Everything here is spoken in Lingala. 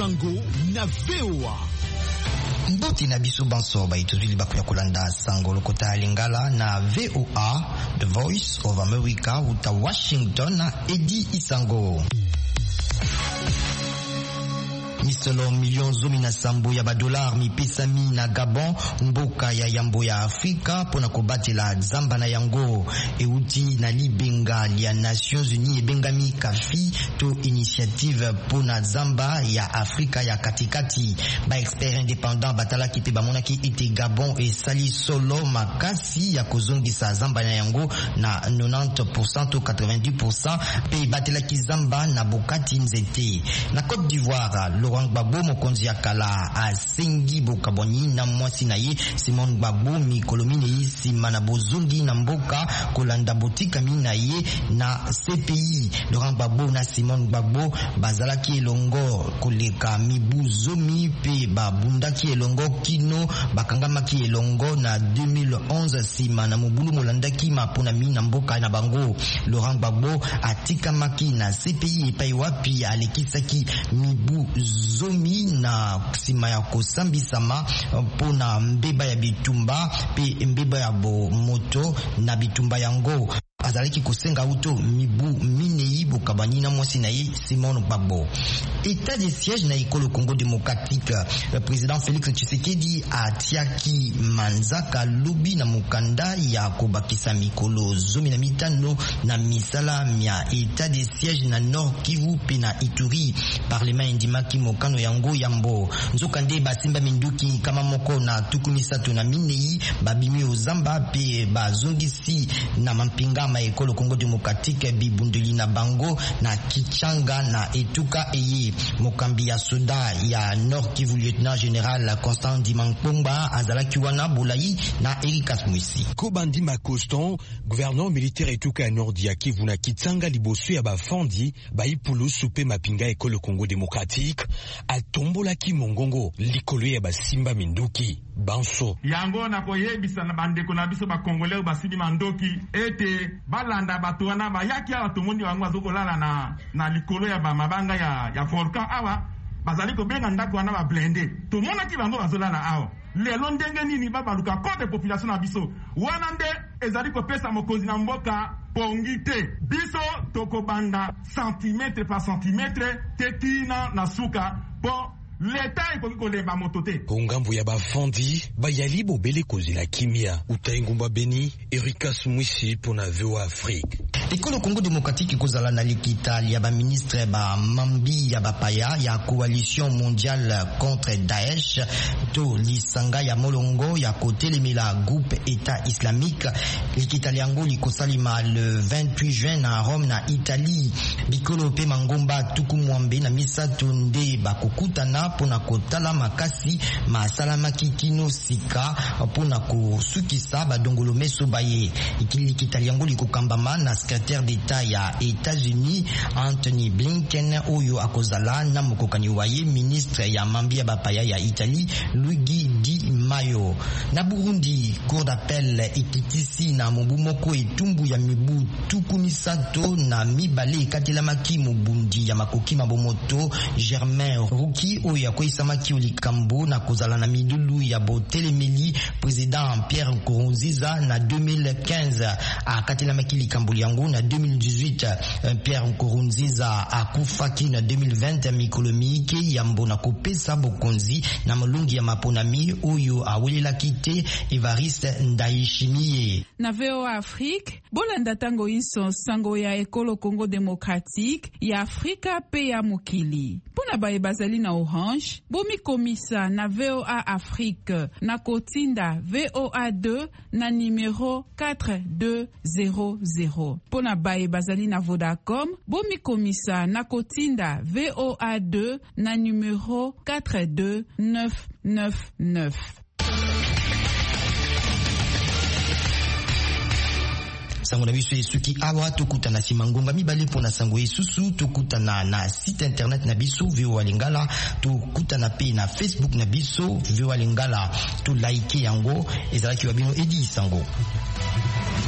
Sango na VOA. Mboti na biso banso baituzili bakuya kulanda Sango lokota Lingala na VOA, The Voice of America uta Washington na Edi Isango. Misolo milion zomi na sambo ya badolar mipesami na Gabon mboka ya yambo ya Afrika pona kobatela zamba na yango euti na libenga ya Nations Unies ebengami kafi to initiative pona zamba ya Afrika ya katikati. Ba expert indépendant batalaki pe bamonaki ete Gabon esali solo makasi ya kozongisa zamba na yango na 90% to 90% pe batelaki zamba na bokati nzete. Na Côte d'Ivoire, Laurent Gbagbo mokonzi ya kala asengi bokaboni na mwasi na ye Simon Gbagbo mikolomine isima na bozongi na mboka kolanda botika mina ye na CPI. Laurent Gbagbo na Simon Gbagbo bazalaki elongo koleka mibuzomi pe babundaki elongo kino bakangamaki elongo na 2011 sima na mobulu molandaki mapona mina mboka na bango. Laurent Gbagbo atikamaki na CPI epai wapi alekisaki mibu zomi na sima ya kosambisama pona mbeba ya bitumba pe mbeba ya moto na bitumba yango. Azalaki kosenga auto mibu minei bokabani na mwasi na ye Simon Gbagbo. État de siège na ikolo Congo démocratique, le président Félix Tshisekedi atiaki manzaka lobi na mukanda ya kobakisa mikolo zomi na mitano na misala mia état de siège na Nord Kivu pe na Ituri. Parlement indimaki mokano yango yambo nzokande basimba minduki kama moko na tukumisatu na minei babimi ozamba pe bazongisi na mampinga ma ekolo Congo démocratique bibunduli na bango na Kichanga na Etuka eye. Mokambi ya soda ya Nord Kivu lieutenant général Constant Dimankpomba azalaki wana Bolai na Erikas Mwisi. Kobandima Constant, gouverneur militaire Etuka ya Nord ya Kivu na Kichanga liboso ya bafandi baipulu supe mapinga ekolo Congo démocratique atombola ki mongongo likolo ya basimba minduki banso yango na koyebisa na bandeko na biso ba Congolais basidi mandoki ete balanda bato wana bayaki awa tomondi wango azokolala na likolo ya mabanga ya volcan awa bazali kobenga ndako wana ba blende tomona ki bango bazolala awa lelo ndenge nini babaluka kote population na biso wana nde ezali kopesa mokonzi na mboka pongite biso tokobanda centimètre par centimètre tetina na suka po l'État ikoki kolemba motote. Kongambo ya bafandi bayali bobele kozila kimia utaingumba Beni Erikas Mwisi pona VOA Afrique. Ekolo Congo démocratique kozala na likita ya ba ministre ba mambi ya bapaya ya coalition mondiale contre Daesh to lisanga ya molongo ya kotelemela groupe État islamique. Likita liango likosalima le 28 juin na Rome na Italie. Bikolo pe mangomba tuku mwambe na misatu nde bakokutana pona kotala makasi masalama kikino sika pona kosukisa badongolo meso baye. Likita liango likokambama na secrétaire d'État ya États-Unis Anthony Blinken oyo akozala na mokokani waye ministre ya mambi ya bapaya ya Italie Luigi Di Maio. Na Burundi, cour d'appel ekitisi na mobu moko etumbu ya mibu tukumisato na mibale katelamaki mobundi ya makoki mabomoto Germain Ruki oyo akoisamaki likambo na kozala na midulu ya botelemeli président Pierre Nkurunziza na 2015 akatelamaki likambo yango na 2018. Pierre Nkurunziza akufaki na 2020 mikolomike ya mbona kopesa bokonzi na malungi ya maponami oyo awelelaki te Evariste Ndayishimiye. Na VOA Afrique, bolanda tango iso sango ya ekolo Congo démocratique ya Afrika pe ya mokili. Pona bae bazali na Orange, bomi komisa na VOA Afrique na kotinda VOA2 na numéro 4200. Pona bae bazali na Vodacom, bomi komisa na kotinda VOA2 na numéro 42999. Sango na biso esuki awa tokutana simangonga mibale pona sango esusu tokutana na site internet na biso VOA Lingala tokutana pe na Facebook na biso VOA Lingala to like yango ezalaki wa bino Edi Sango.